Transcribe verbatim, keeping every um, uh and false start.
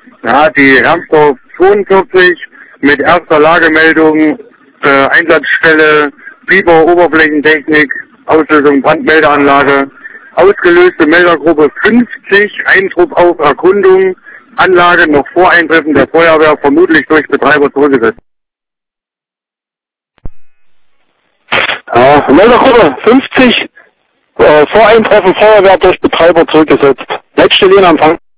Ja, die Hermsdorf zweiundvierzig mit erster Lagemeldung, äh, Einsatzstelle, Biber, Oberflächentechnik, Auslösung Brandmeldeanlage, ausgelöste Meldergruppe fünfzig, Eintrupp auf Erkundung, Anlage noch vor Eintreffen der Feuerwehr, vermutlich durch Betreiber zurückgesetzt. Ja, Meldergruppe fünfzig, äh, vor Eintreffen Feuerwehr durch Betreiber zurückgesetzt. Letzte Linie am Empfang.